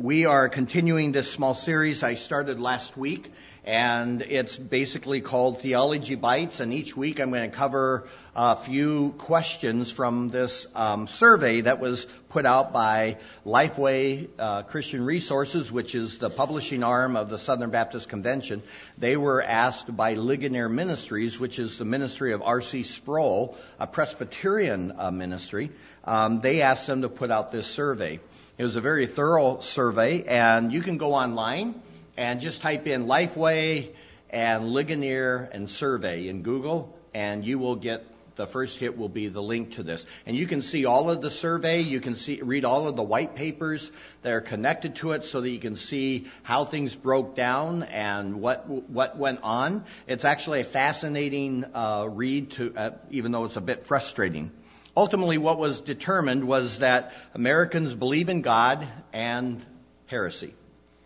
We are continuing this small series I started last week, and it's basically called Theology Bites, and each week I'm going to cover a few questions from this survey that was put out by Lifeway Christian Resources, which is the publishing arm of the Southern Baptist Convention. They were asked by Ligonier Ministries, which is the ministry of R.C. Sproul, a Presbyterian ministry. They asked them to put out this survey. It was a very thorough survey, and you can go online and just type in Lifeway and Ligonier and survey in Google, and you will get the first hit will be the link to this. And you can see all of the survey. You can read all of the white papers that are connected to it so that you can see how things broke down and what went on. It's actually a fascinating read, even though it's a bit frustrating. Ultimately, what was determined was that Americans believe in God and heresy.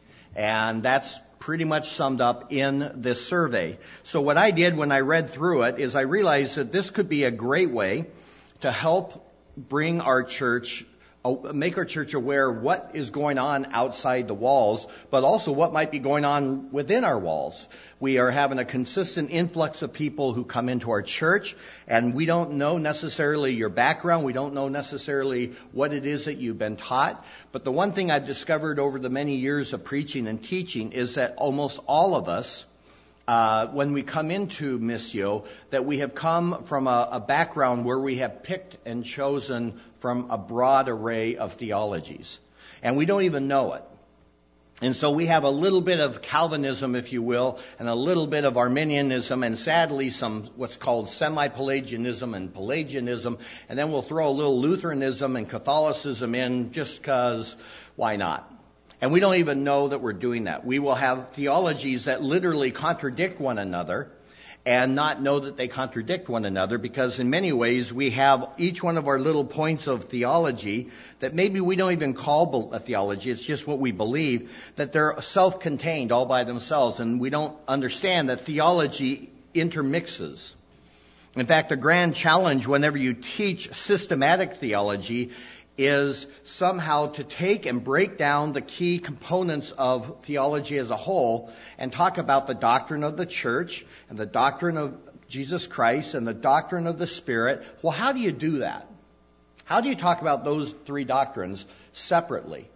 And that's pretty much summed up in this survey. So what I did when I read through it is I realized that this could be a great way to help bring our church, make our church aware of what is going on outside the walls, but also what might be going on within our walls. We are having a consistent influx of people who come into our church, and we don't know necessarily your background. We don't know necessarily what it is that you've been taught. But the one thing I've discovered over the many years of preaching and teaching is that almost all of us, when we come into Missio, that we have come from a background where we have picked and chosen from a broad array of theologies. And we don't even know it. And so we have a little bit of Calvinism, if you will, and a little bit of Arminianism, and sadly some what's called semi-Pelagianism and Pelagianism, and then we'll throw a little Lutheranism and Catholicism in just because why not? And we don't even know that we're doing that. We will have theologies that literally contradict one another and not know that they contradict one another, because in many ways we have each one of our little points of theology that maybe we don't even call a theology. It's just what we believe, that they're self-contained all by themselves, and we don't understand that theology intermixes. In fact, the grand challenge whenever you teach systematic theology is somehow to take and break down the key components of theology as a whole and talk about the doctrine of the church and the doctrine of Jesus Christ and the doctrine of the Spirit. Well, how do you do that? How do you talk about those three doctrines separately?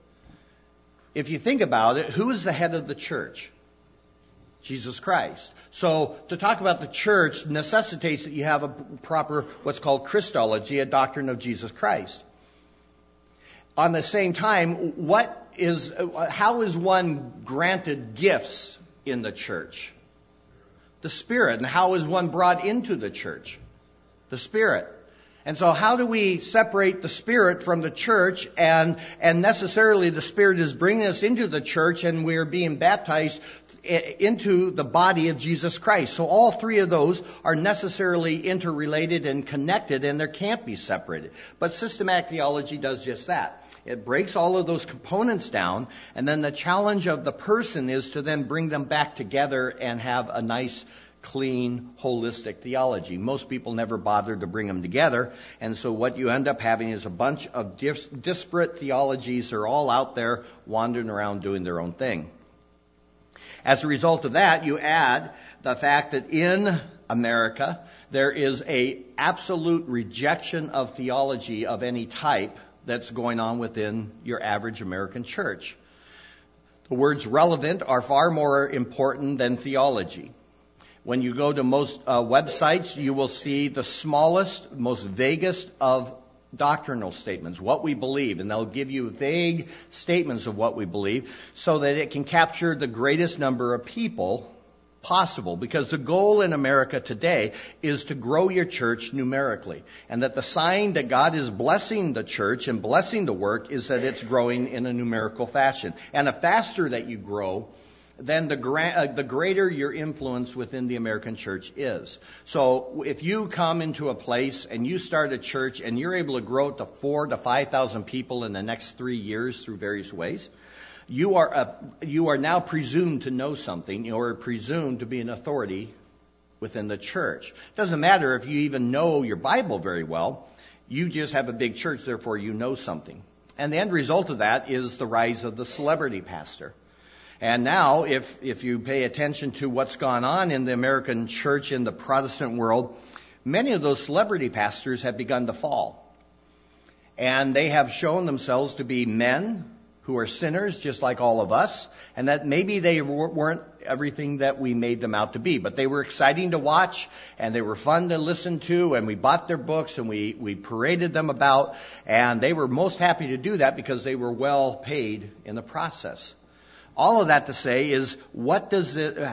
If you think about it, who is the head of the church? Jesus Christ. So to talk about the church necessitates that you have a proper, what's called Christology, a doctrine of Jesus Christ. On the same time, how is one granted gifts in the church? The Spirit. And how is one brought into the church? The Spirit. And so how do we separate the Spirit from the church, and necessarily the Spirit is bringing us into the church and we're being baptized into the body of Jesus Christ. So all three of those are necessarily interrelated and connected, and they can't be separated. But systematic theology does just that. It breaks all of those components down, and then the challenge of the person is to then bring them back together and have a nice, clean, holistic theology. Most people never bother to bring them together, and so what you end up having is a bunch of disparate theologies that are all out there wandering around doing their own thing. As a result of that, you add the fact that in America, there is a absolute rejection of theology of any type that's going on within your average American church. The words relevant are far more important than theology. When you go to most websites, you will see the smallest, most vaguest of doctrinal statements, what we believe, and they'll give you vague statements of what we believe so that it can capture the greatest number of people possible, because the goal in America today is to grow your church numerically, and that the sign that God is blessing the church and blessing the work is that it's growing in a numerical fashion. And the faster that you grow, then the greater your influence within the American church is. So if you come into a place and you start a church and you're able to grow it to 4,000 to 5,000 people in the next 3 years through various ways, you are now presumed to know something, or presumed to be an authority within the church. It doesn't matter if you even know your Bible very well. You just have a big church, therefore you know something. And the end result of that is the rise of the celebrity pastor. And now, if you pay attention to what's gone on in the American church, in the Protestant world, many of those celebrity pastors have begun to fall. And they have shown themselves to be men who are sinners, just like all of us, and that maybe they weren't everything that we made them out to be. But they were exciting to watch, and they were fun to listen to, and we bought their books, and we paraded them about, and they were most happy to do that because they were well paid in the process. All of that to say is, what do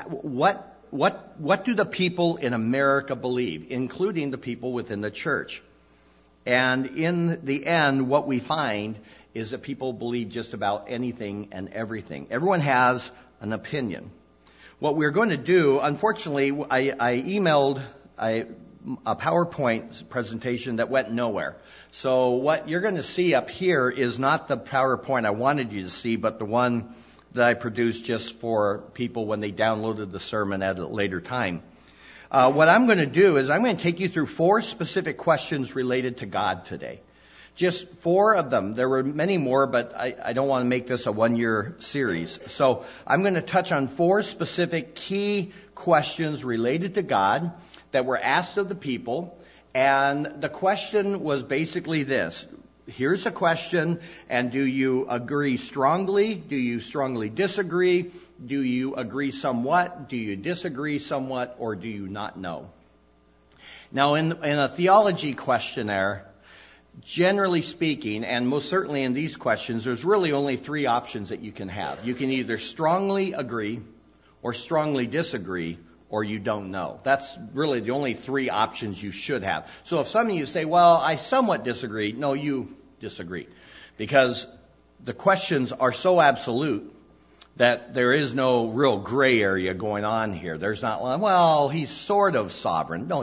the people in America believe, including the people within the church? And in the end, what we find is that people believe just about anything and everything. Everyone has an opinion. What we're going to do, unfortunately, I emailed a PowerPoint presentation that went nowhere. So what you're going to see up here is not the PowerPoint I wanted you to see, but the one that I produced just for people when they downloaded the sermon at a later time. What I'm going to do is I'm going to take you through 4 specific questions related to God today. Just 4 of them. There were many more, but I don't want to make this a one-year series. So I'm going to touch on 4 specific key questions related to God that were asked of the people. And the question was basically this. Here's a question, and do you agree strongly? Do you strongly disagree? Do you agree somewhat? Do you disagree somewhat? Or do you not know? Now, in a theology questionnaire, generally speaking, and most certainly in these questions, there's really only 3 options that you can have. You can either strongly agree, or strongly disagree, or you don't know. That's really the only 3 options you should have. So if some of you say, well, I somewhat disagree, no, you disagree. Because the questions are so absolute that there is no real gray area going on here. There's not, well, he's sort of sovereign. No,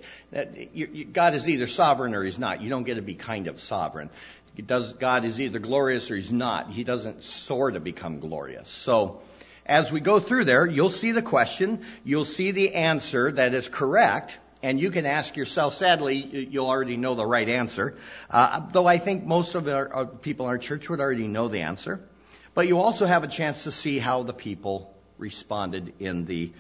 God is either sovereign or he's not. You don't get to be kind of sovereign. God is either glorious or he's not. He doesn't sort of become glorious. So as we go through there, you'll see the question, you'll see the answer that is correct, and you can ask yourself, sadly, you'll already know the right answer, though I think most of our people in our church would already know the answer. But you also have a chance to see how the people responded in the,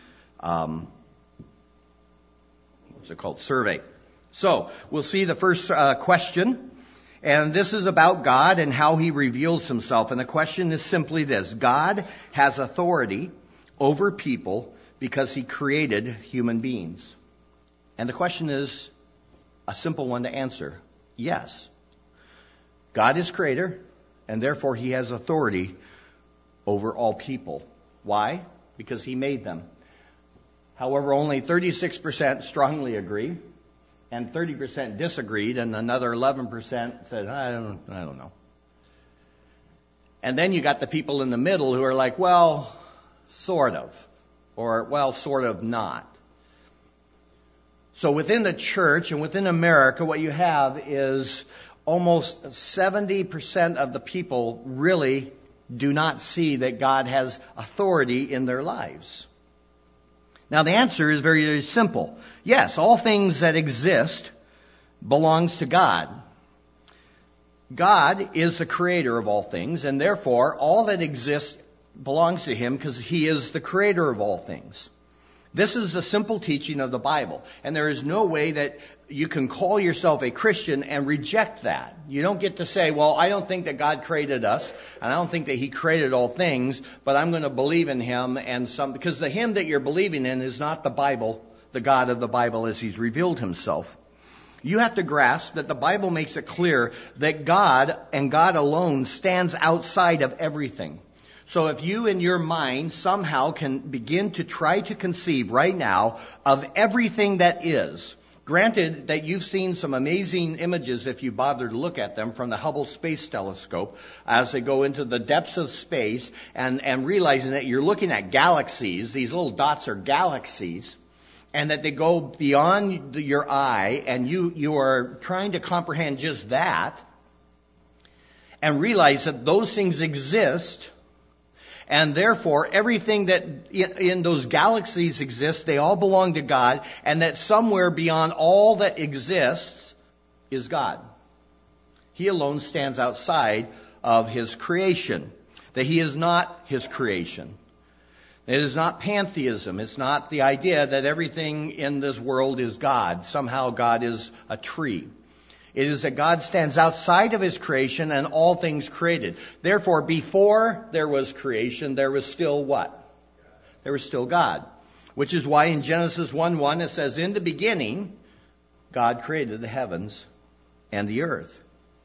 survey. So we'll see the first question, and this is about God and how he reveals himself. And the question is simply this: God has authority over people because he created human beings. And the question is a simple one to answer. Yes. God is creator, and therefore he has authority over all people. Why? Because he made them. However, only 36% strongly agree, and 30% disagreed, and another 11% said, I don't know. And then you got the people in the middle who are like, well, sort of, or well, sort of not. So within the church and within America, what you have is almost 70% of the people really do not see that God has authority in their lives. Now the answer is very, very simple. Yes, all things that exist belongs to God. God is the creator of all things, and therefore all that exists belongs to him because he is the creator of all things. This is the simple teaching of the Bible, and there is no way that you can call yourself a Christian and reject that. You don't get to say, well, I don't think that God created us, and I don't think that he created all things, but I'm going to believe in him because the him that you're believing in is not the Bible, the God of the Bible as he's revealed himself. You have to grasp that the Bible makes it clear that God and God alone stands outside of everything. So if you in your mind somehow can begin to try to conceive right now of everything that is, granted that you've seen some amazing images if you bother to look at them from the Hubble Space Telescope as they go into the depths of space and realizing that you're looking at galaxies, these little dots are galaxies, and that they go beyond your eye, and you are trying to comprehend just that and realize that those things exist. And therefore, everything that in those galaxies exists, they all belong to God, and that somewhere beyond all that exists is God. He alone stands outside of his creation, that he is not his creation. It is not pantheism. It's not the idea that everything in this world is God. Somehow God is a tree. It is that God stands outside of his creation and all things created. Therefore, before there was creation, there was still what? There was still God. Which is why in Genesis 1:1 it says, in the beginning, God created the heavens and the earth.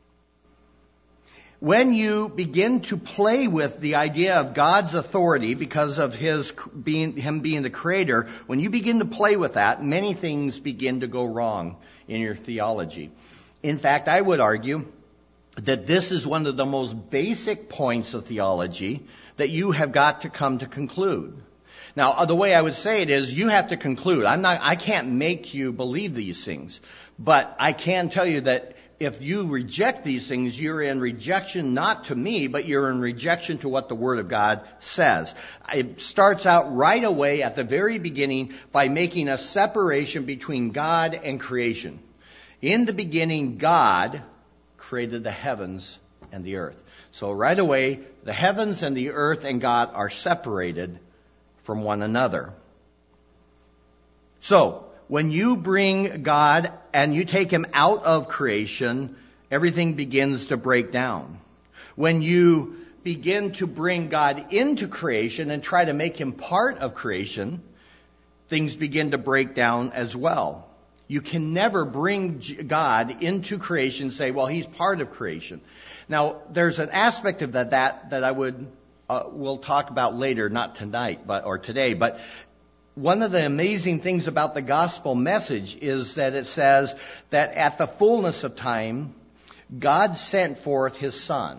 When you begin to play with the idea of God's authority because of him being the creator, when you begin to play with that, many things begin to go wrong in your theology. In fact, I would argue that this is one of the most basic points of theology that you have got to come to conclude. Now, the way I would say it is, you have to conclude. I can't make you believe these things, but I can tell you that if you reject these things, you're in rejection not to me, but you're in rejection to what the Word of God says. It starts out right away at the very beginning by making a separation between God and creation. In the beginning, God created the heavens and the earth. So right away, the heavens and the earth and God are separated from one another. So, when you bring God and you take him out of creation, everything begins to break down. When you begin to bring God into creation and try to make him part of creation, things begin to break down as well. You can never bring God into creation and say, well, he's part of creation. Now, there's an aspect of that I we'll talk about later, not tonight, or today, but one of the amazing things about the gospel message is that it says that at the fullness of time, God sent forth his Son.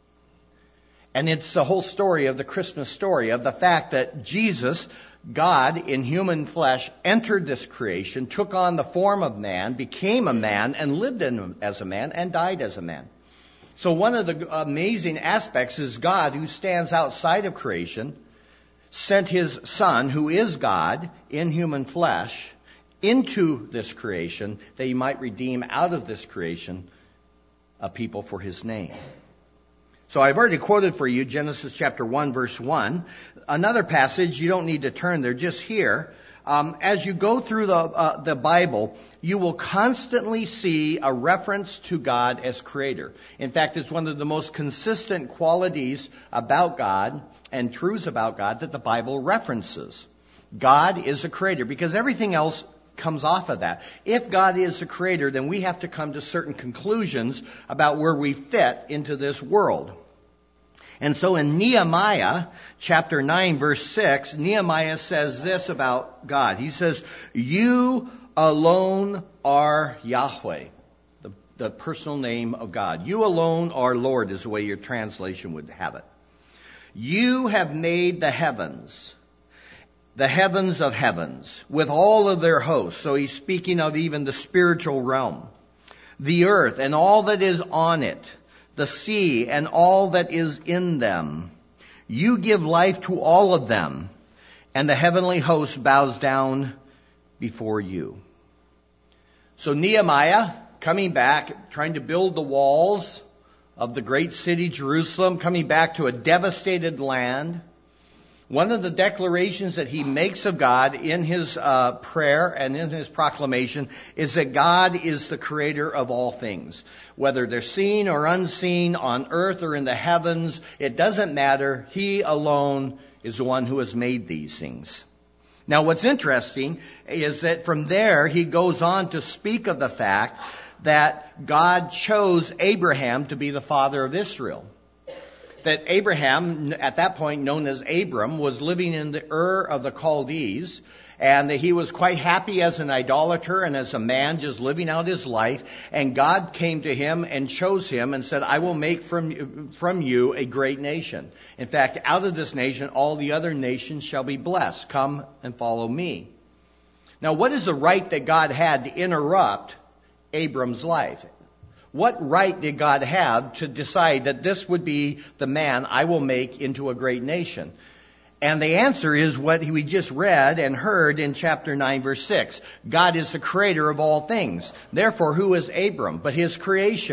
And it's the whole story of the Christmas story, of the fact that Jesus, God in human flesh, entered this creation, took on the form of man, became a man, and lived as a man, and died as a man. So one of the amazing aspects is God, who stands outside of creation, sent his Son, who is God, in human flesh, into this creation, that he might redeem out of this creation a people for his name. So I've already quoted for you Genesis chapter 1, verse 1. Another passage, you don't need to turn there, just here. As you go through the Bible, you will constantly see a reference to God as creator. In fact, it's one of the most consistent qualities about God and truths about God that the Bible references. God is a creator, because everything else comes off of that. If God is the creator, then we have to come to certain conclusions about where we fit into this world. And so in Nehemiah chapter 9, verse 6, Nehemiah says this about God. He says, you alone are Yahweh, the personal name of God. You alone are Lord is the way your translation would have it. You have made the heavens of heavens, with all of their hosts. So he's speaking of even the spiritual realm. The earth and all that is on it, the sea and all that is in them. You give life to all of them, and the heavenly host bows down before you. So Nehemiah, coming back, trying to build the walls of the great city Jerusalem, coming back to a devastated land. One of the declarations that he makes of God in his prayer and in his proclamation is that God is the creator of all things. Whether they're seen or unseen, on earth or in the heavens, it doesn't matter. He alone is the one who has made these things. Now, what's interesting is that from there he goes on to speak of the fact that God chose Abraham to be the father of Israel. That Abraham, at that point known as Abram, was living in the Ur of the Chaldees, and that he was quite happy as an idolater and as a man just living out his life. And God came to him and chose him and said, I will make from you a great nation. In fact, out of this nation, all the other nations shall be blessed. Come and follow me. Now, what is the right that God had to interrupt Abram's life? What right did God have to decide that this would be the man I will make into a great nation? And the answer is what we just read and heard in chapter 9, verse 6. God is the creator of all things. Therefore, who is Abram but his creation?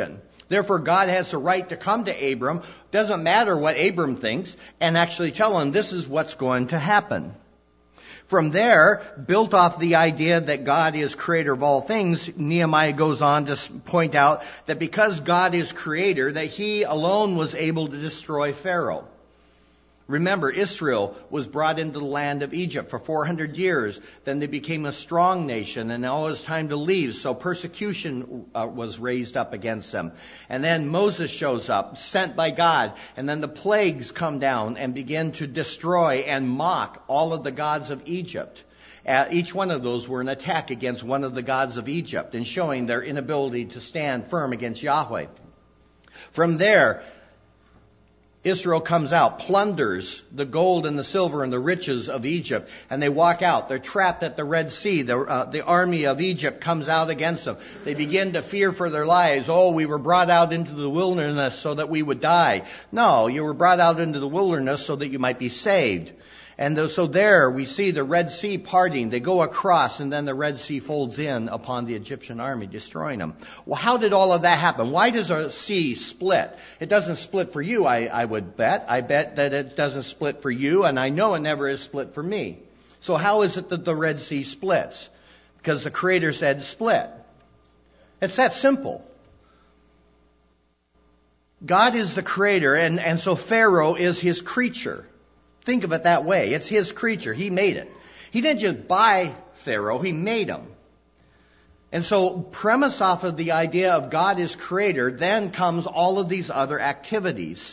Therefore, God has the right to come to Abram, doesn't matter what Abram thinks, and actually tell him this is what's going to happen. From there, built off the idea that God is creator of all things, Nehemiah goes on to point out that because God is creator, that he alone was able to destroy Pharaoh. Remember, Israel was brought into the land of Egypt for 400 years. Then they became a strong nation, and now it was time to leave. So persecution was raised up against them. And then Moses shows up, sent by God. And then the plagues come down and begin to destroy and mock all of the gods of Egypt. Each one of those were an attack against one of the gods of Egypt, and showing their inability to stand firm against Yahweh. From there, Israel comes out, plunders the gold and the silver and the riches of Egypt, and they walk out. They're trapped at the Red Sea. The army of Egypt comes out against them. They begin to fear for their lives. Oh, we were brought out into the wilderness so that we would die. No, you were brought out into the wilderness so that you might be saved. And so there we see the Red Sea parting. They go across, and then the Red Sea folds in upon the Egyptian army, destroying them. Well, how did all of that happen? Why does a sea split? It doesn't split for you, I would bet. I bet that it doesn't split for you, and I know it never is split for me. So how is it that the Red Sea splits? Because the Creator said split. It's that simple. God is the Creator, and so Pharaoh is his creature. Think of it that way. It's his creature. He made it. He didn't just buy Pharaoh. He made him. And so, premise off of the idea of God is creator, then comes all of these other activities.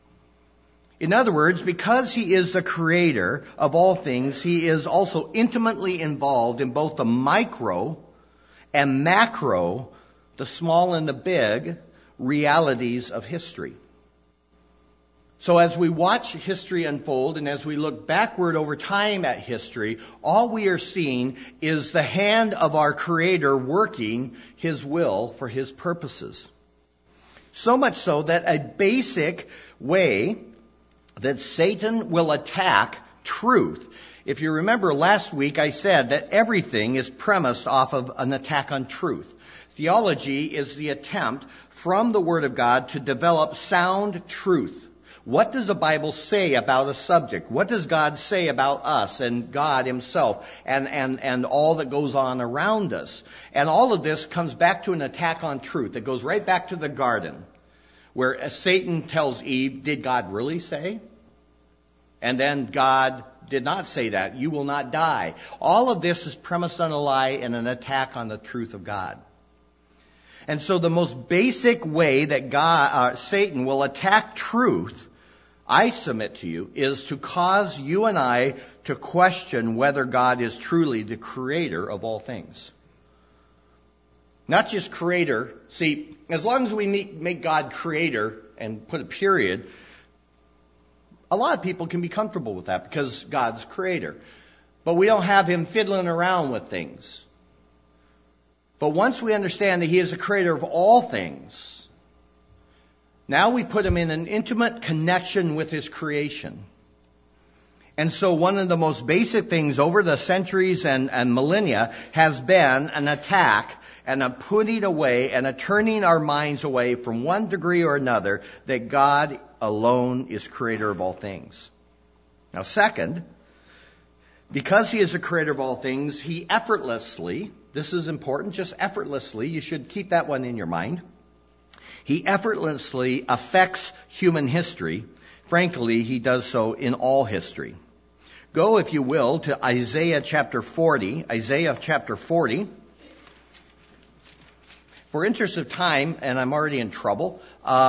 In other words, because he is the creator of all things, he is also intimately involved in both the micro and macro, the small and the big, realities of history. So as we watch history unfold and as we look backward over time at history, all we are seeing is the hand of our Creator working his will for his purposes. So much so that a basic way that Satan will attack truth. If you remember last week, I said that everything is premised off of an attack on truth. Theology is the attempt from the Word of God to develop sound truth. What does the Bible say about a subject? What does God say about us and God himself and all that goes on around us? And all of this comes back to an attack on truth. It goes right back to the garden where Satan tells Eve, did God really say? And then God did not say that. You will not die. All of this is premised on a lie and an attack on the truth of God. And so the most basic way that Satan will attack truth, I submit to you, is to cause you and I to question whether God is truly the creator of all things. Not just creator. See, as long as we make God creator and put a period, a lot of people can be comfortable with that because God's creator. But we don't have him fiddling around with things. But once we understand that he is the creator of all things, now we put him in an intimate connection with his creation. And so one of the most basic things over the centuries and millennia has been an attack and a putting away and a turning our minds away from one degree or another that God alone is creator of all things. Now second, because he is the creator of all things, he effortlessly, this is important, just effortlessly, you should keep that one in your mind. He effortlessly affects human history. Frankly, he does so in all history. Go, if you will, to Isaiah chapter 40. Isaiah chapter 40. For interest of time, and I'm already in trouble,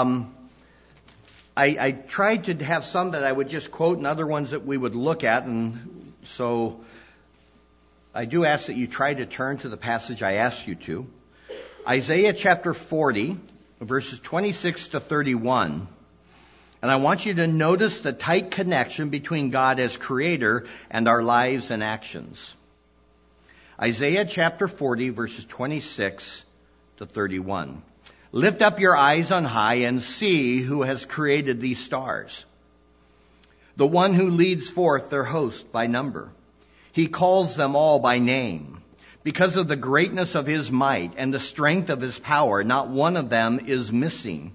I tried to have some that I would just quote and other ones that we would look at, and so I do ask that you try to turn to the passage I asked you to. Isaiah chapter 40, verses 26 to 31. And I want you to notice the tight connection between God as creator and our lives and actions. Isaiah chapter 40, verses 26 to 31. Lift up your eyes on high and see who has created these stars. The one who leads forth their host by number. He calls them all by name. Because of the greatness of his might and the strength of his power, not one of them is missing.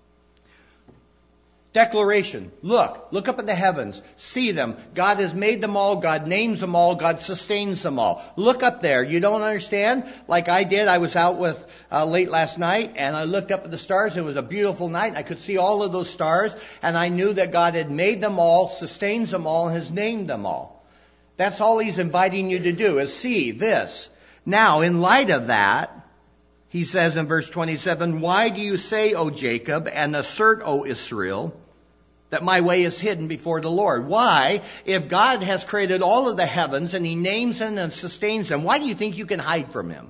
Declaration. Look up at the heavens. See them. God has made them all. God names them all. God sustains them all. Look up there. You don't understand? Like I did. I was out with late last night and I looked up at the stars. It was a beautiful night. I could see all of those stars and I knew that God had made them all, sustains them all, and has named them all. That's all he's inviting you to do is see this. Now, in light of that, he says in verse 27, why do you say, O Jacob, and assert, O Israel, that my way is hidden before the Lord? Why, if God has created all of the heavens and he names them and sustains them, why do you think you can hide from him?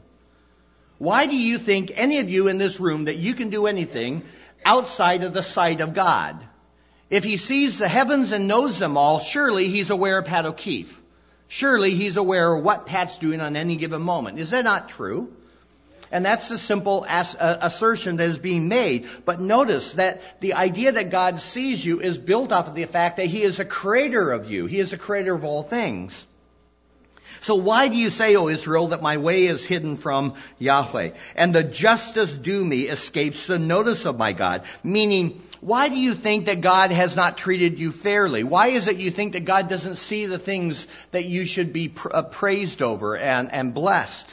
Why do you think, any of you in this room, that you can do anything outside of the sight of God? If he sees the heavens and knows them all, surely he's aware of Pat O'Keefe. Surely he's aware of what Pat's doing on any given moment. Is that not true? And that's the simple assertion that is being made. But notice that the idea that God sees you is built off of the fact that he is a creator of you. He is a creator of all things. So why do you say, O Israel, that my way is hidden from Yahweh, and the justice due me escapes the notice of my God? Meaning, why do you think that God has not treated you fairly? Why is it you think that God doesn't see the things that you should be praised over and blessed?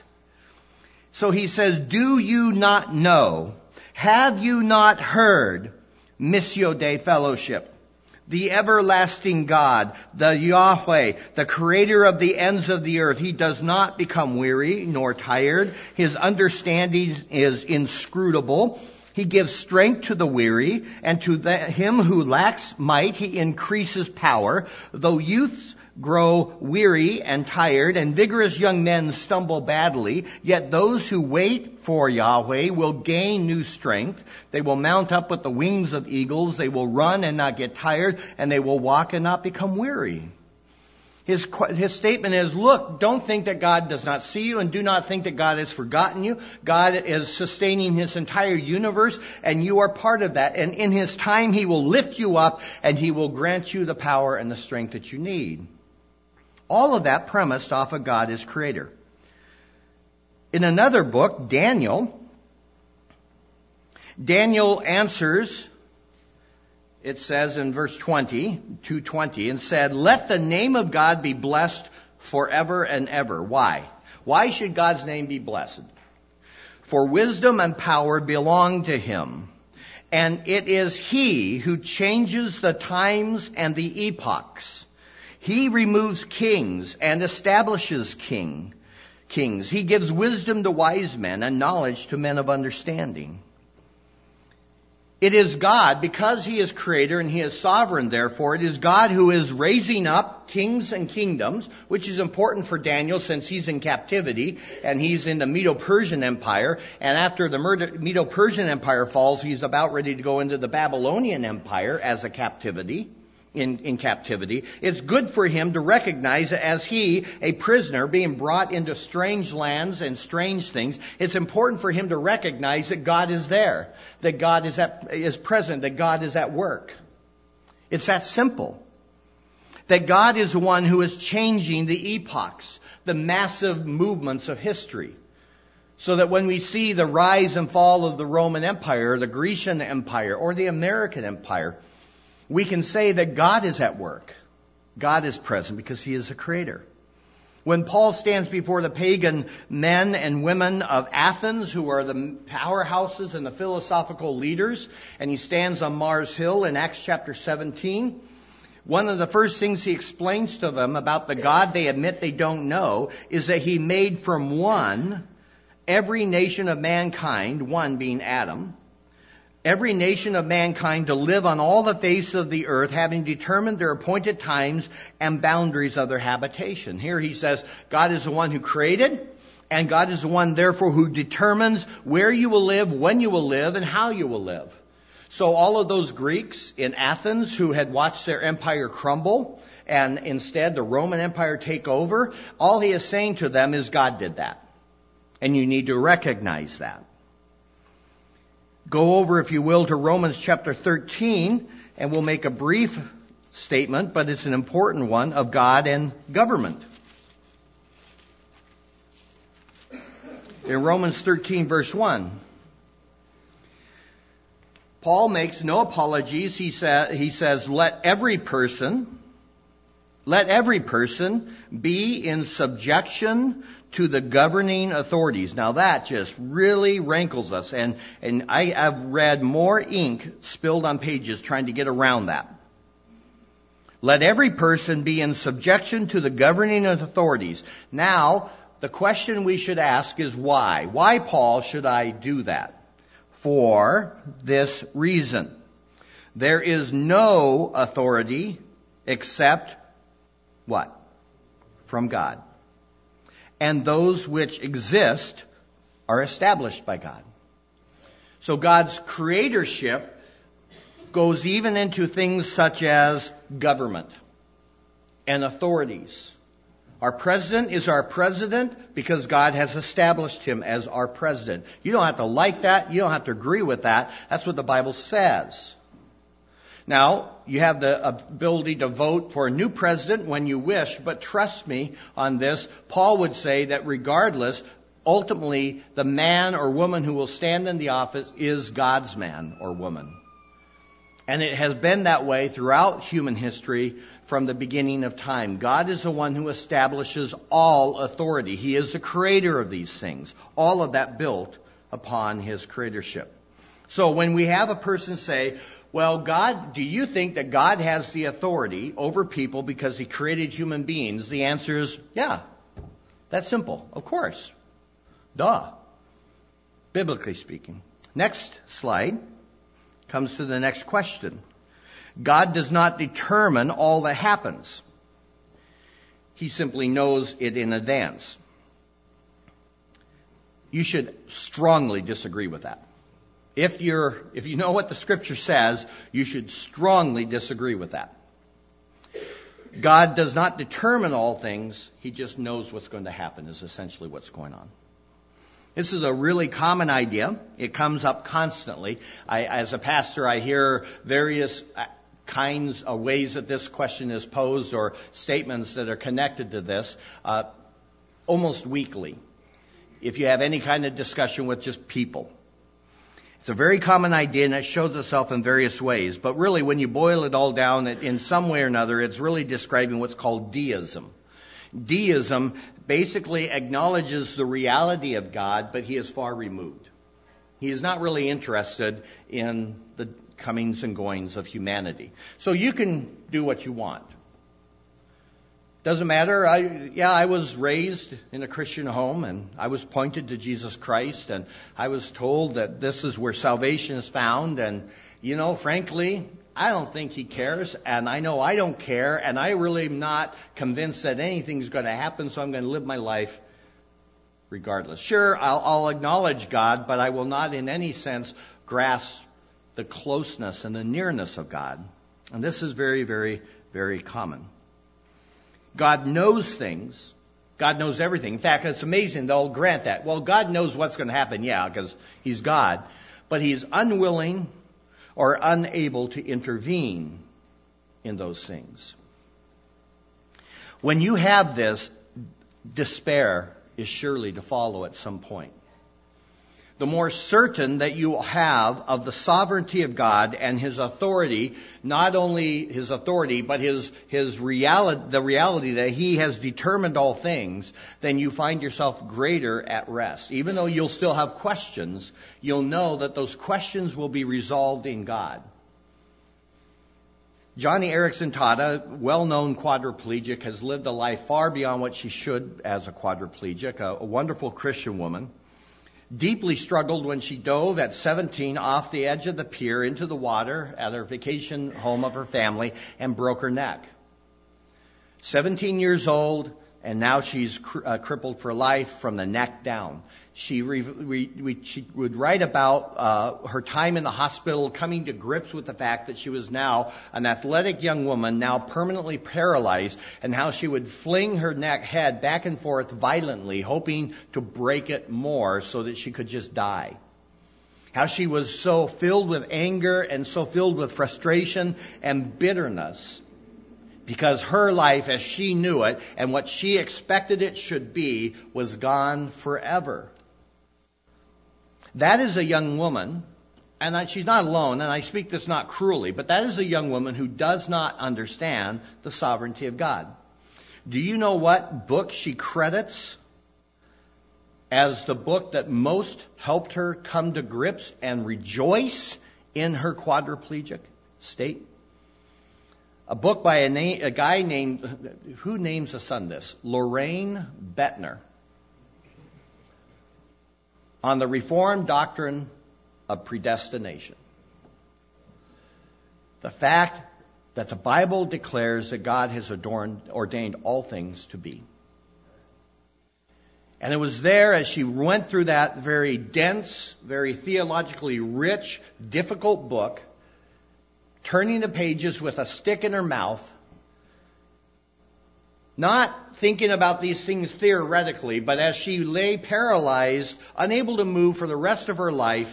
So he says, do you not know? Have you not heard? Missio Dei fellowship. The everlasting God, the Yahweh, the creator of the ends of the earth. He does not become weary nor tired. His understanding is inscrutable. He gives strength to the weary, and to him who lacks might, he increases power. Though youths grow weary and tired, and vigorous young men stumble badly, yet those who wait for Yahweh will gain new strength. They will mount up with the wings of eagles. They will run and not get tired, and they will walk and not become weary. His statement is, look, don't think that God does not see you, and do not think that God has forgotten you. God is sustaining his entire universe, and you are part of that. And in his time, he will lift you up, and he will grant you the power and the strength that you need. All of that premised off of God as creator. In another book, Daniel answers, it says in verse 2:20, and said, let the name of God be blessed forever and ever. Why? Why should God's name be blessed? For wisdom and power belong to him, and it is he who changes the times and the epochs. He removes kings and establishes kings. He gives wisdom to wise men and knowledge to men of understanding. It is God, because he is creator and he is sovereign, therefore, it is God who is raising up kings and kingdoms, which is important for Daniel since he's in captivity and he's in the Medo-Persian Empire. And after the Medo-Persian Empire falls, he's about ready to go into the Babylonian Empire as a captivity. In captivity. It's good for him to recognize that as he, a prisoner, being brought into strange lands and strange things, it's important for him to recognize that God is there, that God is present, that God is at work. It's that simple. That God is the one who is changing the epochs, the massive movements of history. So that when we see the rise and fall of the Roman Empire, the Grecian Empire, or the American Empire, we can say that God is at work. God is present because he is a creator. When Paul stands before the pagan men and women of Athens, who are the powerhouses and the philosophical leaders, and he stands on Mars Hill in Acts chapter 17, one of the first things he explains to them about the God they admit they don't know is that he made from one every nation of mankind, one being Adam, every nation of mankind to live on all the face of the earth, having determined their appointed times and boundaries of their habitation. Here he says, God is the one who created, and God is the one, therefore, who determines where you will live, when you will live, and how you will live. So all of those Greeks in Athens who had watched their empire crumble, and instead the Roman Empire take over, all he is saying to them is God did that. And you need to recognize that. Go over, if you will, to Romans chapter 13, and we'll make a brief statement, but it's an important one, of God and government. In Romans 13, verse 1, Paul makes no apologies. He says, let every person be in subjection to the governing authorities. Now that just really rankles us, and I have read more ink spilled on pages trying to get around that. Let every person be in subjection to the governing authorities. Now, the question we should ask is why? Why, Paul, should I do that? For this reason. There is no authority except what? From God. And those which exist are established by God. So God's creatorship goes even into things such as government and authorities. Our president is our president because God has established him as our president. You don't have to like that. You don't have to agree with that. That's what the Bible says. Now, you have the ability to vote for a new president when you wish, but trust me on this, Paul would say that regardless, ultimately, the man or woman who will stand in the office is God's man or woman. And it has been that way throughout human history from the beginning of time. God is the one who establishes all authority. He is the creator of these things. All of that built upon his creatorship. So when we have a person say, well, God, do you think that God has the authority over people because he created human beings? The answer is, yeah. That's simple. Of course. Duh. Biblically speaking. Next slide comes to the next question. God does not determine all that happens. He simply knows it in advance. You should strongly disagree with that. If you know what the scripture says, you should strongly disagree with that. God does not determine all things. He just knows what's going to happen is essentially what's going on. This is a really common idea. It comes up constantly. As a pastor, I hear various kinds of ways that this question is posed or statements that are connected to this almost weekly. If you have any kind of discussion with just people. It's a very common idea, and it shows itself in various ways. But really, when you boil it all down, in some way or another, it's really describing what's called deism. Deism basically acknowledges the reality of God, but he is far removed. He is not really interested in the comings and goings of humanity. So you can do what you want. Doesn't matter. I was raised in a Christian home, and I was pointed to Jesus Christ, and I was told that this is where salvation is found. And, frankly, I don't think he cares, and I know I don't care, and I really am not convinced that anything's going to happen, so I'm going to live my life regardless. Sure, I'll acknowledge God, but I will not in any sense grasp the closeness and the nearness of God. And this is very, very, very common. God knows things. God knows everything. In fact, it's amazing. They'll grant that. Well, God knows what's going to happen. Yeah, because he's God. But he's unwilling or unable to intervene in those things. When you have this, despair is surely to follow at some point. The more certain that you have of the sovereignty of God and his authority, not only his authority, but his reality, the reality that he has determined all things, then you find yourself greater at rest. Even though you'll still have questions, you'll know that those questions will be resolved in God. Johnny Erickson Tata, well-known quadriplegic, has lived a life far beyond what she should as a quadriplegic, a wonderful Christian woman. Deeply struggled when she dove at 17 off the edge of the pier into the water at her vacation home of her family and broke her neck. 17 years old, and now she's crippled for life from the neck down. She would write about her time in the hospital, coming to grips with the fact that she was now an athletic young woman, now permanently paralyzed, and how she would fling her head back and forth violently, hoping to break it more so that she could just die. How she was so filled with anger and so filled with frustration and bitterness because her life as she knew it and what she expected it should be was gone forever. That is a young woman, and she's not alone, and I speak this not cruelly, but that is a young woman who does not understand the sovereignty of God. Do you know what book she credits as the book that most helped her come to grips and rejoice in her quadriplegic state? A book by a guy named, who names a son this? Loraine Bettner, on the Reformed doctrine of predestination. The fact that the Bible declares that God has ordained all things to be. And it was there, as she went through that very dense, very theologically rich, difficult book, turning the pages with a stick in her mouth, not thinking about these things theoretically, but as she lay paralyzed, unable to move for the rest of her life,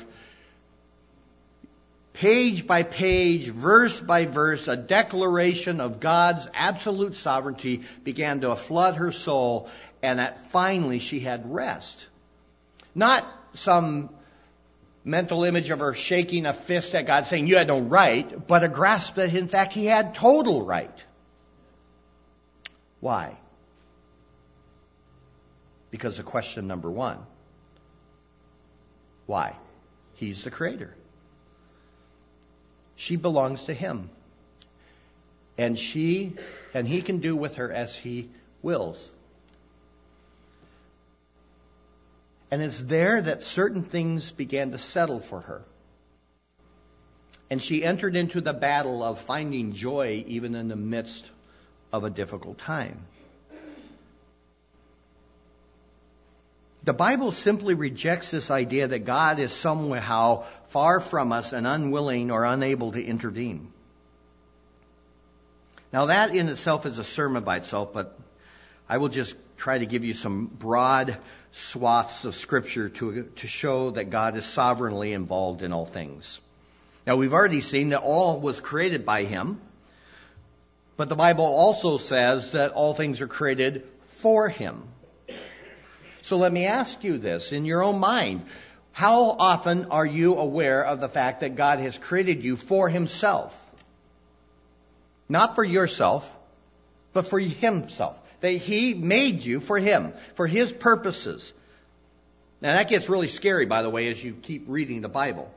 page by page, verse by verse, a declaration of God's absolute sovereignty began to flood her soul, and that finally she had rest. Not some mental image of her shaking a fist at God saying, you had no right, but a grasp that in fact he had total right. Why? Because of question number one. Why? He's the creator. She belongs to him. And he can do with her as he wills. And it's there that certain things began to settle for her. And she entered into the battle of finding joy even in the midst of a difficult time. The Bible simply rejects this idea that God is somehow far from us and unwilling or unable to intervene. Now that in itself is a sermon by itself, but I will just try to give you some broad swaths of Scripture to show that God is sovereignly involved in all things. Now we've already seen that all was created by him, but the Bible also says that all things are created for him. So let me ask you this in your own mind. How often are you aware of the fact that God has created you for himself? Not for yourself, but for himself. That he made you for him, for his purposes. Now that gets really scary, by the way, as you keep reading the Bible.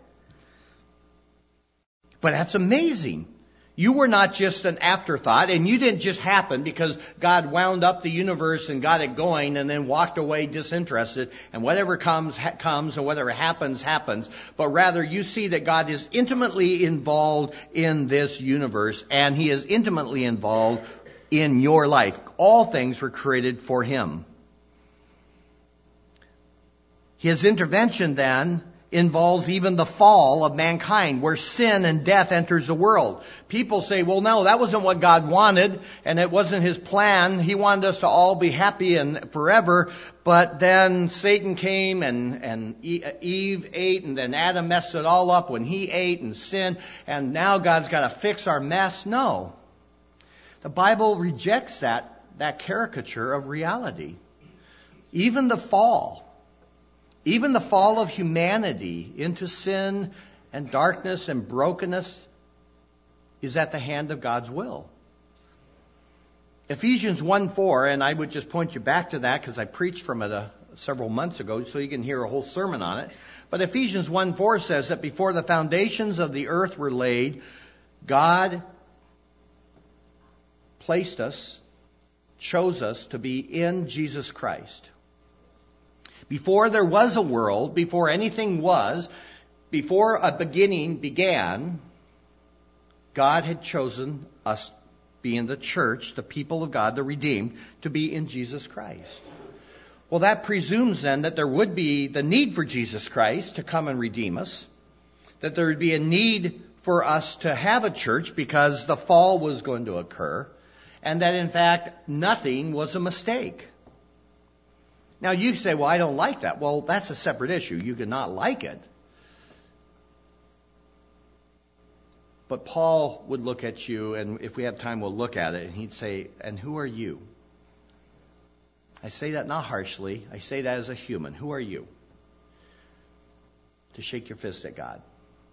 But that's amazing. You were not just an afterthought, and you didn't just happen because God wound up the universe and got it going and then walked away disinterested, and whatever comes, comes, and whatever happens, happens. But rather, you see that God is intimately involved in this universe, and he is intimately involved in your life. All things were created for him. His intervention then involves even the fall of mankind, where sin and death enters the world. People say, well, no, that wasn't what God wanted, and it wasn't his plan. He wanted us to all be happy and forever, but then Satan came and Eve ate, and then Adam messed it all up when he ate and sinned, and now God's got to fix our mess. No. The Bible rejects that caricature of reality. Even the fall of humanity into sin and darkness and brokenness is at the hand of God's will. Ephesians 1:4, and I would just point you back to that because I preached from it several months ago, so you can hear a whole sermon on it. But Ephesians 1:4 says that before the foundations of the earth were laid, God placed us, chose us to be in Jesus Christ. Before there was a world, before anything was, before a beginning began, God had chosen us, being the church, the people of God, the redeemed, to be in Jesus Christ. Well, that presumes then that there would be the need for Jesus Christ to come and redeem us, that there would be a need for us to have a church because the fall was going to occur, and that in fact nothing was a mistake. Now you say, well, I don't like that. Well, that's a separate issue. You could not like it. But Paul would look at you, and if we have time, we'll look at it, and he'd say, and who are you? I say that not harshly. I say that as a human. Who are you? to shake your fist at God.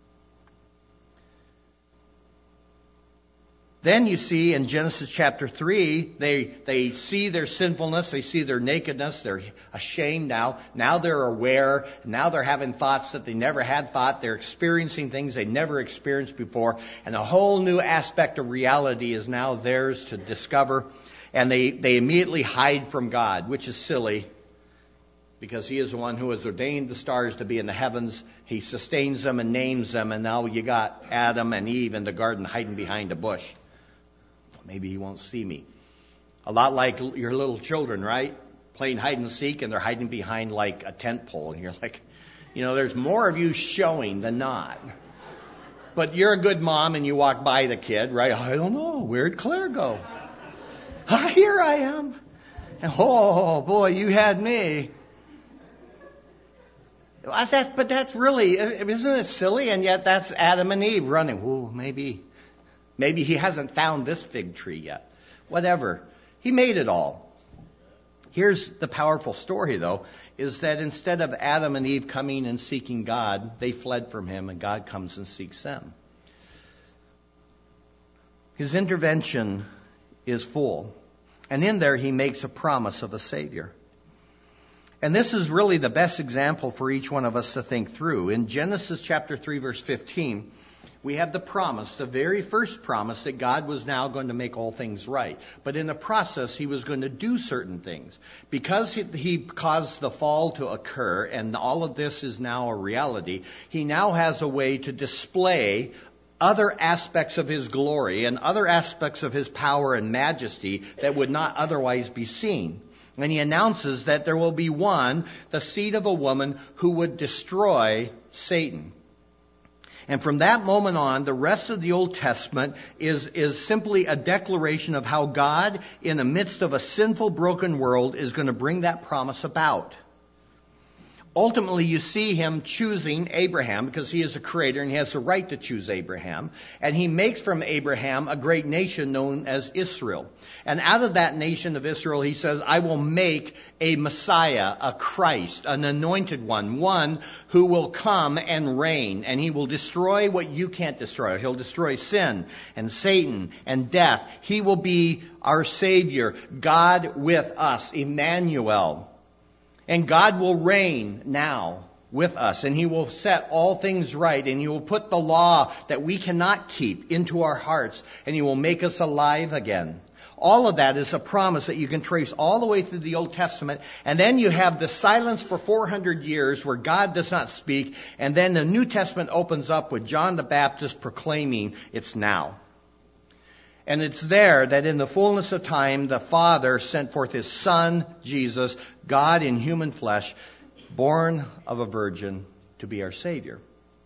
Then you see in Genesis chapter 3, they see their sinfulness, they see their nakedness, they're ashamed now. Now they're aware, now they're having thoughts that they never had thought, they're experiencing things they never experienced before, and a whole new aspect of reality is now theirs to discover, and they immediately hide from God, which is silly, because He is the one who has ordained the stars to be in the heavens. He sustains them and names them, and now you got Adam and Eve in the garden hiding behind a bush. Maybe He won't see me. A lot like your little children, right? Playing hide and seek, and they're hiding behind like a tent pole. And you're like, there's more of you showing than not. But you're a good mom, and you walk by the kid, right? I don't know. Where'd Claire go? Here I am. And oh, boy, you had me. But that's really, isn't it silly? And yet that's Adam and Eve running. Ooh, maybe He hasn't found this fig tree yet. Whatever. He made it all. Here's the powerful story, though, is that instead of Adam and Eve coming and seeking God, they fled from Him, and God comes and seeks them. His intervention is full. And in there, He makes a promise of a Savior. And this is really the best example for each one of us to think through. In Genesis chapter 3, verse 15, we have the promise, the very first promise, that God was now going to make all things right. But in the process, He was going to do certain things. Because He caused the fall to occur, and all of this is now a reality, He now has a way to display other aspects of His glory and other aspects of His power and majesty that would not otherwise be seen. And He announces that there will be one, the seed of a woman, who would destroy Satan. And from that moment on, the rest of the Old Testament is simply a declaration of how God, in the midst of a sinful, broken world, is going to bring that promise about. Ultimately, you see Him choosing Abraham because He is a creator and He has the right to choose Abraham. And He makes from Abraham a great nation known as Israel. And out of that nation of Israel, He says, I will make a Messiah, a Christ, an anointed one who will come and reign. And He will destroy what you can't destroy. He'll destroy sin and Satan and death. He will be our Savior, God with us, Emmanuel. And God will reign now with us, and He will set all things right, and He will put the law that we cannot keep into our hearts, and He will make us alive again. All of that is a promise that you can trace all the way through the Old Testament, and then you have the silence for 400 years where God does not speak, and then the New Testament opens up with John the Baptist proclaiming it's now. And it's there that in the fullness of time, the Father sent forth His Son, Jesus, God in human flesh, born of a virgin, to be our Savior.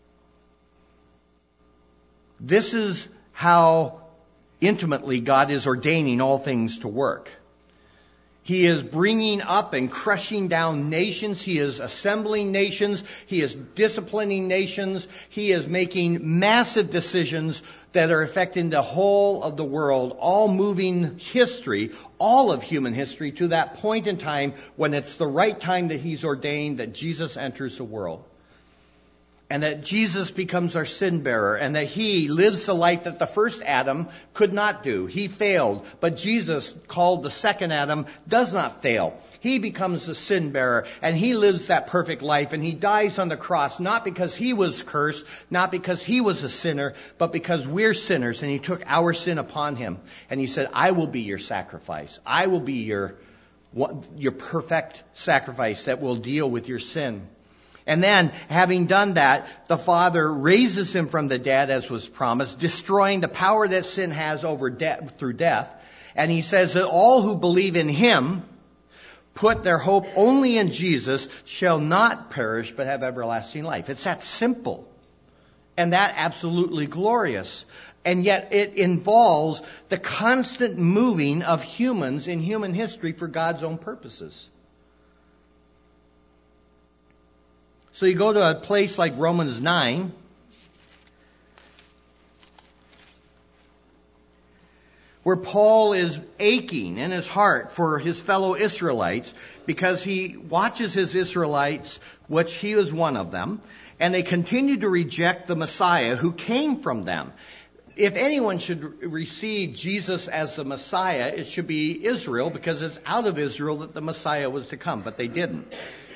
This is how intimately God is ordaining all things to work. He is bringing up and crushing down nations. He is assembling nations. He is disciplining nations. He is making massive decisions that are affecting the whole of the world, all moving history, all of human history, to that point in time when it's the right time that He's ordained that Jesus enters the world. And that Jesus becomes our sin bearer, and that He lives the life that the first Adam could not do. He failed, but Jesus, called the second Adam, does not fail. He becomes the sin bearer, and He lives that perfect life, and He dies on the cross, not because He was cursed, not because He was a sinner, but because we're sinners, and He took our sin upon Him. And He said, I will be your sacrifice. I will be your perfect sacrifice that will deal with your sin. And then, having done that, the Father raises Him from the dead, as was promised, destroying the power that sin has over death through death. And He says that all who believe in Him, put their hope only in Jesus, shall not perish but have everlasting life. It's that simple. And that absolutely glorious. And yet it involves the constant moving of humans in human history for God's own purposes. So you go to a place like Romans 9, where Paul is aching in his heart for his fellow Israelites because he watches his Israelites, which he was one of them, and they continue to reject the Messiah who came from them. If anyone should receive Jesus as the Messiah, it should be Israel, because it's out of Israel that the Messiah was to come, but they didn't.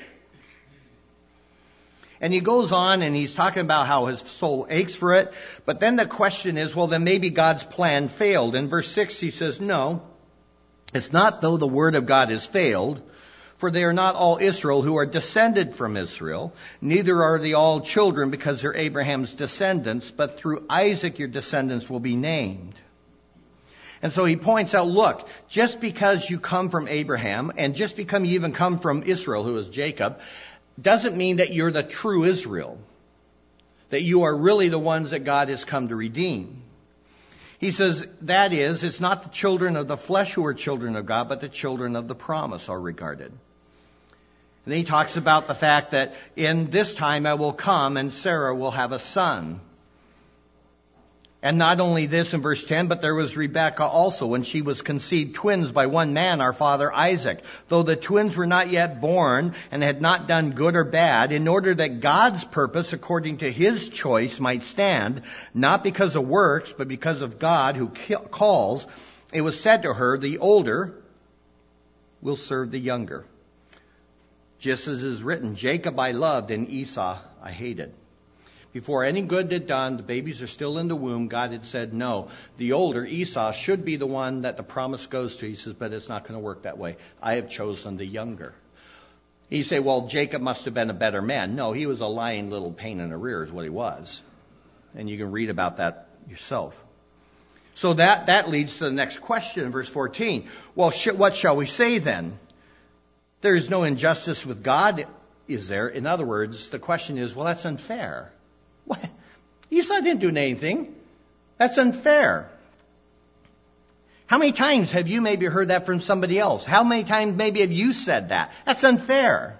And he goes on and he's talking about how his soul aches for it. But then the question is, well, then maybe God's plan failed. In verse 6 he says, no, it's not though the word of God has failed, for they are not all Israel who are descended from Israel. Neither are they all children because they're Abraham's descendants, but through Isaac your descendants will be named. And so he points out, look, just because you come from Abraham and just because you even come from Israel, who is Jacob, doesn't mean that you're the true Israel, that you are really the ones that God has come to redeem. He says, that is, it's not the children of the flesh who are children of God, but the children of the promise are regarded. And then he talks about the fact that in this time I will come and Sarah will have a son. And not only this in verse 10, but there was Rebekah also when she was conceived twins by one man, our father Isaac. Though the twins were not yet born and had not done good or bad, in order that God's purpose according to his choice might stand, not because of works, but because of God who calls, it was said to her, the older will serve the younger. Just as is written, Jacob I loved and Esau I hated. Before any good had done, the babies are still in the womb, God had said, no, the older, Esau, should be the one that the promise goes to. He says, but it's not going to work that way. I have chosen the younger. You say, well, Jacob must have been a better man. No, he was a lying little pain in the rear is what he was. And you can read about that yourself. So that leads to the next question in verse 14. Well, what shall we say then? There is no injustice with God, is there? In other words, the question is, well, that's unfair. What? Esau didn't do anything. That's unfair. How many times have you maybe heard that from somebody else? How many times maybe have you said that? That's unfair.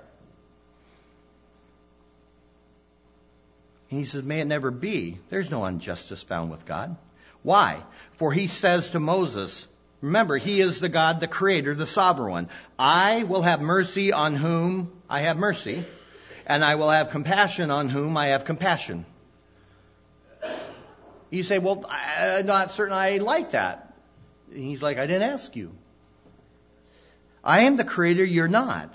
And he says, may it never be. There's no injustice found with God. Why? For he says to Moses, remember, he is the God, the creator, the sovereign one. I will have mercy on whom I have mercy, and I will have compassion on whom I have compassion. You say, well, I'm not certain I like that. And he's like, I didn't ask you. I am the creator, you're not.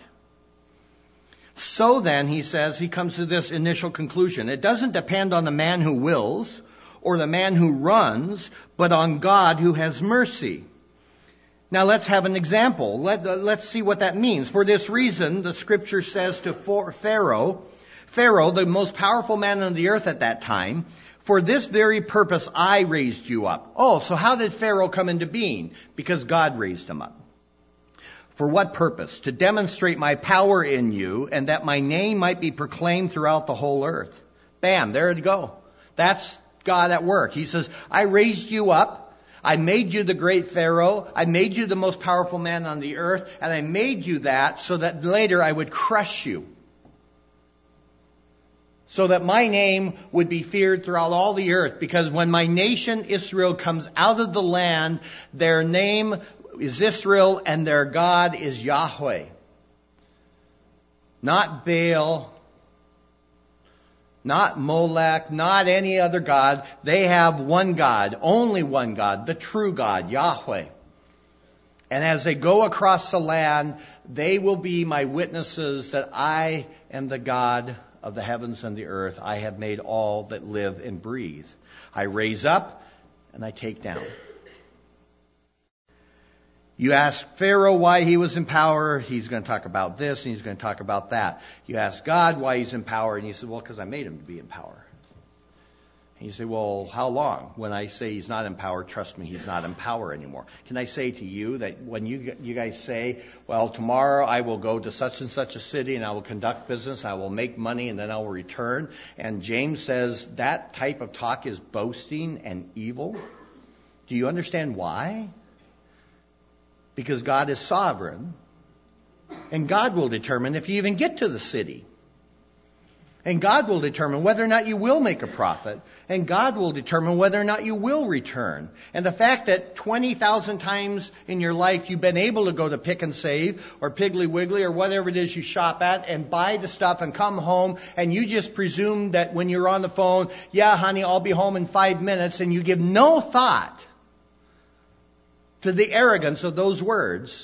So then, he says, he comes to this initial conclusion. It doesn't depend on the man who wills or the man who runs, but on God who has mercy. Now let's have an example. Let's see what that means. For this reason, the scripture says to Pharaoh, the most powerful man on the earth at that time, for this very purpose I raised you up. Oh, so how did Pharaoh come into being? Because God raised him up. For what purpose? To demonstrate my power in you and that my name might be proclaimed throughout the whole earth. Bam, there you go. That's God at work. He says, I raised you up. I made you the great Pharaoh. I made you the most powerful man on the earth. And I made you that so that later I would crush you. So that my name would be feared throughout all the earth. Because when my nation Israel comes out of the land, their name is Israel and their God is Yahweh. Not Baal, not Molech, not any other God. They have one God, only one God, the true God, Yahweh. And as they go across the land, they will be my witnesses that I am the God of the heavens and the earth. I have made all that live and breathe. I raise up and I take down. You ask Pharaoh why he was in power. He's going to talk about this and he's going to talk about that. You ask God why he's in power. And he said, well, because I made him to be in power. And you say, well, how long? When I say he's not in power, trust me, he's not in power anymore. Can I say to you that when you guys say, well, tomorrow I will go to such and such a city and I will conduct business, I will make money and then I will return. And James says that type of talk is boasting and evil. Do you understand why? Because God is sovereign, and God will determine if you even get to the city. And God will determine whether or not you will make a profit. And God will determine whether or not you will return. And the fact that 20,000 times in your life you've been able to go to Pick and Save or Piggly Wiggly or whatever it is you shop at and buy the stuff and come home and you just presume that when you're on the phone, yeah, honey, I'll be home in 5 minutes, and you give no thought to the arrogance of those words.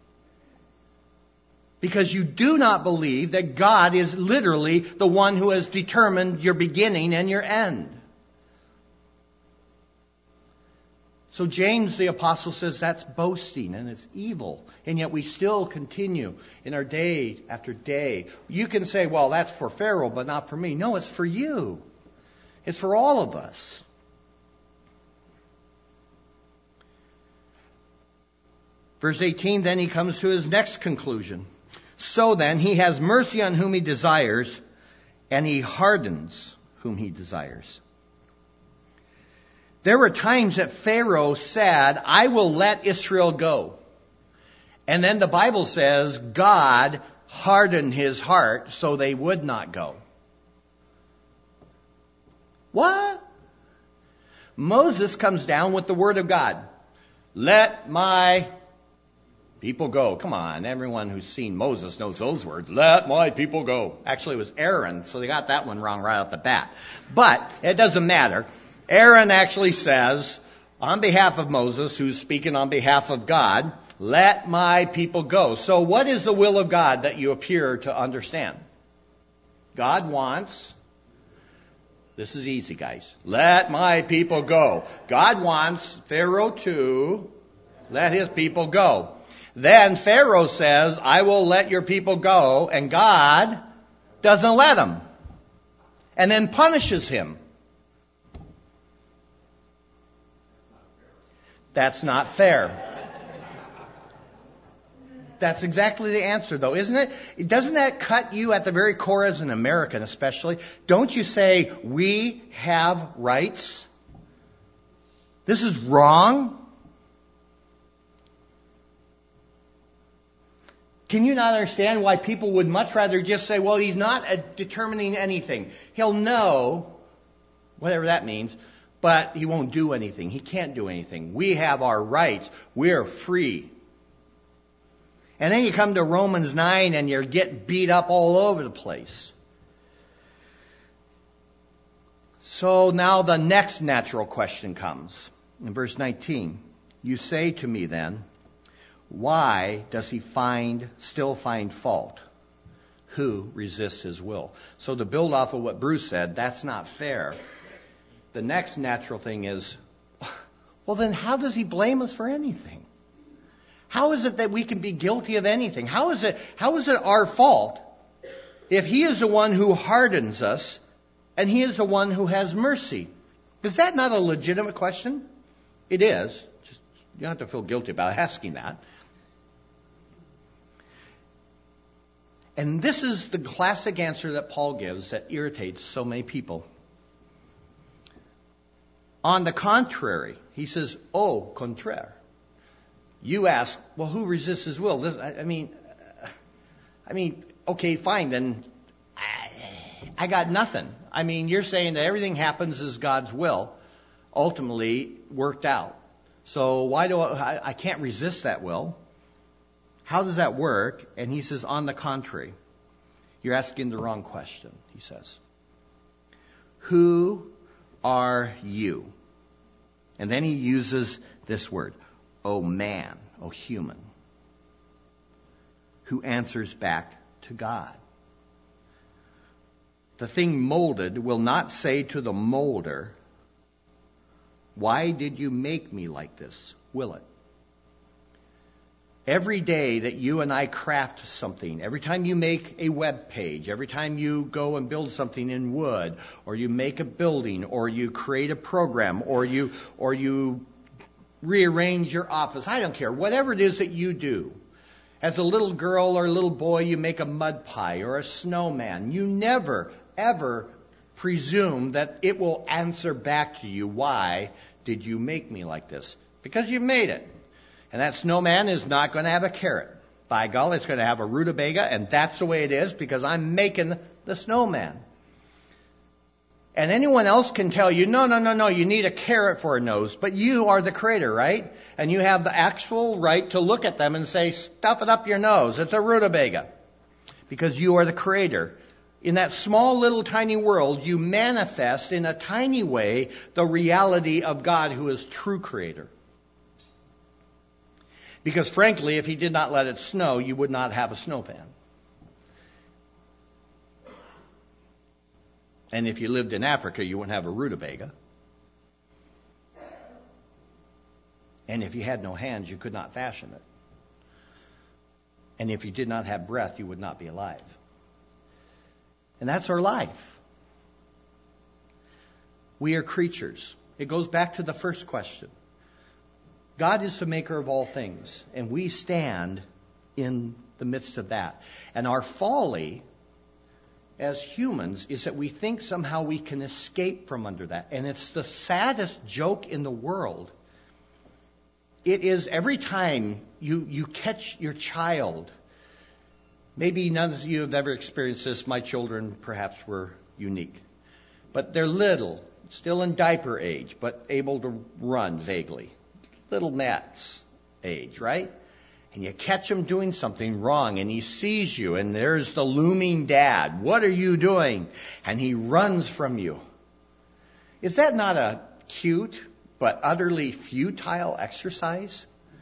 Because you do not believe that God is literally the one who has determined your beginning and your end. So James the apostle says that's boasting and it's evil. And yet we still continue in our day after day. You can say, well, that's for Pharaoh, but not for me. No, it's for you. It's for all of us. Verse 18, then he comes to his next conclusion. So then, he has mercy on whom he desires, and he hardens whom he desires. There were times that Pharaoh said, I will let Israel go. And then the Bible says God hardened his heart so they would not go. What? Moses comes down with the word of God. Let my people go. Come on, everyone who's seen Moses knows those words. Let my people go. Actually, it was Aaron, so they got that one wrong right off the bat. But it doesn't matter. Aaron actually says, on behalf of Moses, who's speaking on behalf of God, let my people go. So what is the will of God that you appear to understand? God wants, this is easy, guys, let my people go. God wants Pharaoh to let his people go. Then Pharaoh says, I will let your people go, and God doesn't let him. And then punishes him. That's not fair. That's exactly the answer, though, isn't it? Doesn't that cut you at the very core as an American, especially? Don't you say, we have rights? This is wrong? Can you not understand why people would much rather just say, well, he's not determining anything. He'll know, whatever that means, but he won't do anything. He can't do anything. We have our rights. We're free. And then you come to Romans 9 and you get beat up all over the place. So now the next natural question comes. In verse 19, you say to me then, why does he still find fault? Who resists his will? So to build off of what Bruce said, that's not fair. The next natural thing is, well, then how does he blame us for anything? How is it that we can be guilty of anything? How is it our fault if he is the one who hardens us and he is the one who has mercy? Is that not a legitimate question? It is. Just, you don't have to feel guilty about asking that. And this is the classic answer that Paul gives that irritates so many people. On the contrary, he says, au contraire. You ask, well, who resists his will? I mean, okay, fine, then I got nothing. I mean, you're saying that everything happens as God's will, ultimately worked out. So why do I can't resist that will? How does that work? And he says, on the contrary, you're asking the wrong question, he says. Who are you? And then he uses this word, O man, O human, who answers back to God. The thing molded will not say to the molder, why did you make me like this? Will it? Every day that you and I craft something, every time you make a web page, every time you go and build something in wood, or you make a building, or you create a program, or you rearrange your office, I don't care, whatever it is that you do. As a little girl or a little boy, you make a mud pie or a snowman. You never, ever presume that it will answer back to you, why did you make me like this? Because you made it. And that snowman is not going to have a carrot. By golly, it's going to have a rutabaga, and that's the way it is because I'm making the snowman. And anyone else can tell you, no, you need a carrot for a nose. But you are the creator, right? And you have the actual right to look at them and say, stuff it up your nose. It's a rutabaga. Because you are the creator. In that small little tiny world, you manifest in a tiny way the reality of God who is true creator. Because frankly, if he did not let it snow, you would not have a snow fan. And if you lived in Africa, you wouldn't have a rutabaga. And if you had no hands, you could not fashion it. And if you did not have breath, you would not be alive. And that's our life. We are creatures. It goes back to the first question. God is the maker of all things, and we stand in the midst of that. And our folly as humans is that we think somehow we can escape from under that. And it's the saddest joke in the world. It is every time you catch your child. Maybe none of you have ever experienced this. My children perhaps were unique. But they're little, still in diaper age, but able to run vaguely. Little Matt's age, right? And you catch him doing something wrong, and he sees you, and there's the looming dad. What are you doing? And he runs from you. Is that not a cute but utterly futile exercise?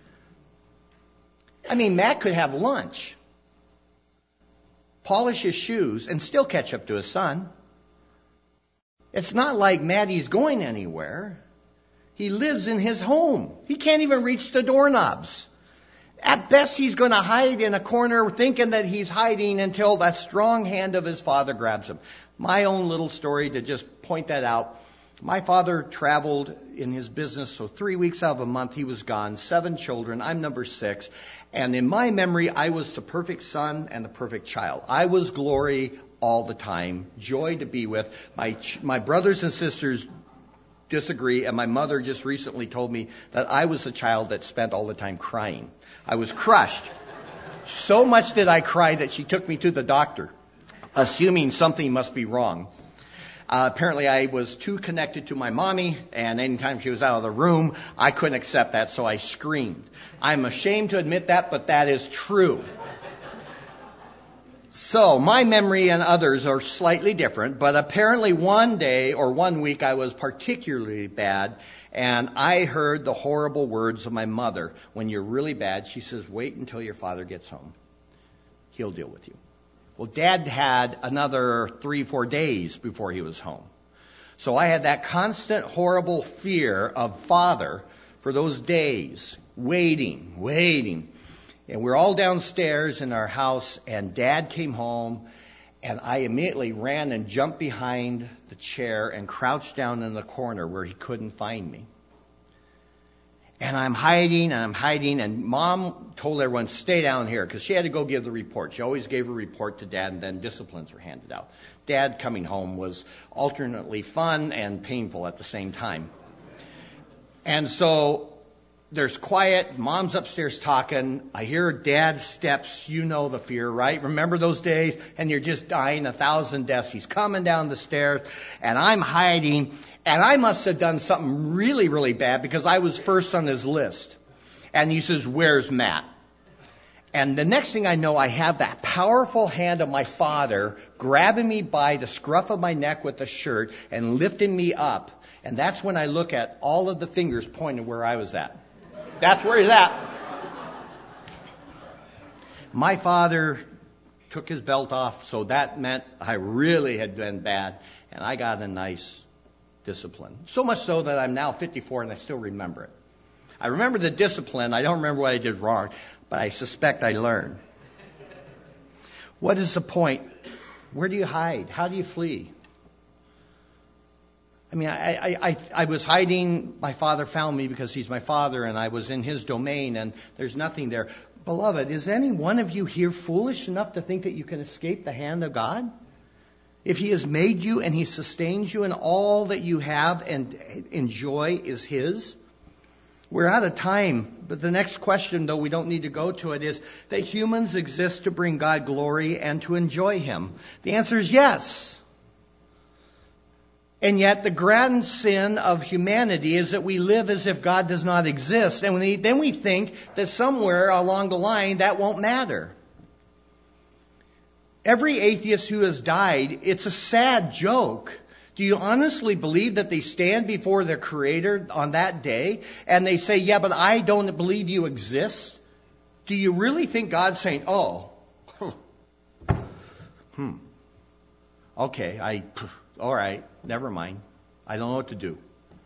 I mean, Matt could have lunch, polish his shoes, and still catch up to his son. It's not like Maddie's going anywhere. He lives in his home. He can't even reach the doorknobs. At best, he's going to hide in a corner thinking that he's hiding until that strong hand of his father grabs him. My own little story to just point that out. My father traveled in his business, so 3 weeks out of a month he was gone. 7 children. I'm number 6. And in my memory, I was the perfect son and the perfect child. I was glory all the time, joy to be with. My brothers and sisters disagree, and my mother just recently told me that I was the child that spent all the time crying. I was crushed. So much did I cry that she took me to the doctor, assuming something must be wrong. Apparently I was too connected to my mommy, and anytime she was out of the room, I couldn't accept that, so I screamed. I'm ashamed to admit that, but that is true. So my memory and others are slightly different, but apparently one day or 1 week I was particularly bad, and I heard the horrible words of my mother. When you're really bad, she says, wait until your father gets home. He'll deal with you. Well, Dad had another 3-4 days before he was home. So I had that constant horrible fear of Father for those days, waiting. And we're all downstairs in our house, and Dad came home, and I immediately ran and jumped behind the chair and crouched down in the corner where he couldn't find me. And I'm hiding, and Mom told everyone, stay down here, because she had to go give the report. She always gave a report to Dad, and then disciplines were handed out. Dad coming home was alternately fun and painful at the same time. And so there's quiet. Mom's upstairs talking. I hear Dad's steps. You know the fear, right? Remember those days? And you're just dying 1,000 deaths. He's coming down the stairs, and I'm hiding. And I must have done something really, really bad because I was first on his list. And he says, where's Matt? And the next thing I know, I have that powerful hand of my father grabbing me by the scruff of my neck with the shirt and lifting me up. And that's when I look at all of the fingers pointing where I was at. That's where he's at. My father took his belt off, so that meant I really had been bad, and I got a nice discipline. So much so that I'm now 54 and I still remember it. I remember the discipline. I don't remember what I did wrong, but I suspect I learned. What is the point? Where do you hide? How do you flee? I mean, I was hiding. My father found me because he's my father, and I was in his domain, and there's nothing there. Beloved, is any one of you here foolish enough to think that you can escape the hand of God? If he has made you and he sustains you and all that you have and enjoy is his. We're out of time, but the next question, though we don't need to go to it, is that humans exist to bring God glory and to enjoy him. The answer is yes. And yet the grand sin of humanity is that we live as if God does not exist. And then we think that somewhere along the line that won't matter. Every atheist who has died, it's a sad joke. Do you honestly believe that they stand before their Creator on that day and they say, yeah, but I don't believe you exist? Do you really think God's saying, oh, okay, all right, never mind. I don't know what to do.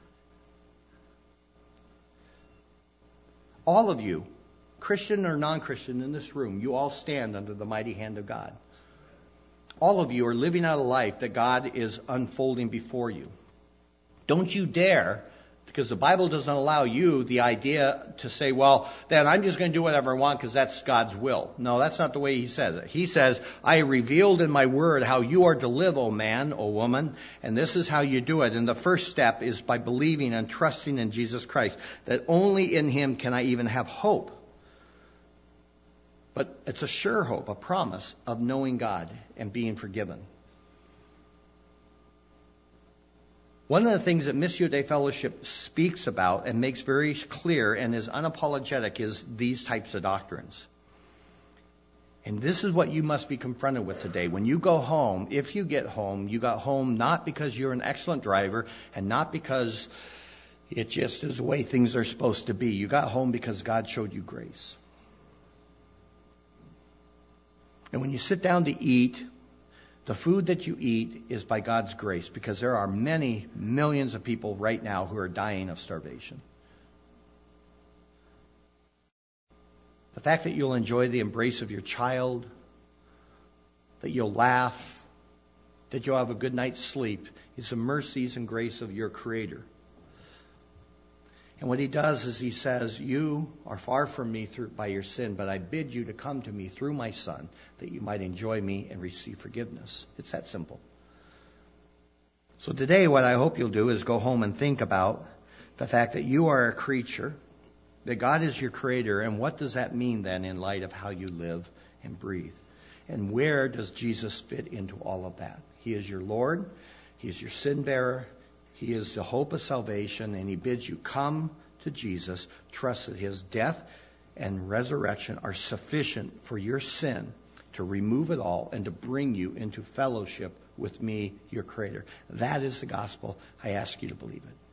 All of you, Christian or non-Christian in this room, you all stand under the mighty hand of God. All of you are living out a life that God is unfolding before you. Don't you dare, because the Bible doesn't allow you the idea to say, well, then I'm just going to do whatever I want because that's God's will. No, that's not the way he says it. He says, I revealed in my word how you are to live, O man, O woman, and this is how you do it. And the first step is by believing and trusting in Jesus Christ, that only in him can I even have hope. But it's a sure hope, a promise of knowing God and being forgiven. One of the things that Missio Dei Fellowship speaks about and makes very clear and is unapologetic is these types of doctrines. And this is what you must be confronted with today. When you go home, if you get home, you got home not because you're an excellent driver and not because it just is the way things are supposed to be. You got home because God showed you grace. And when you sit down to eat, the food that you eat is by God's grace, because there are many millions of people right now who are dying of starvation. The fact that you'll enjoy the embrace of your child, that you'll laugh, that you'll have a good night's sleep is the mercies and grace of your Creator. And what he does is he says, you are far from me by your sin, but I bid you to come to me through my Son, that you might enjoy me and receive forgiveness. It's that simple. So today what I hope you'll do is go home and think about the fact that you are a creature, that God is your Creator, and what does that mean then in light of how you live and breathe? And where does Jesus fit into all of that? He is your Lord. He is your sin bearer. He is the hope of salvation, and he bids you come to Jesus, trust that his death and resurrection are sufficient for your sin to remove it all and to bring you into fellowship with me, your Creator. That is the gospel. I ask you to believe it.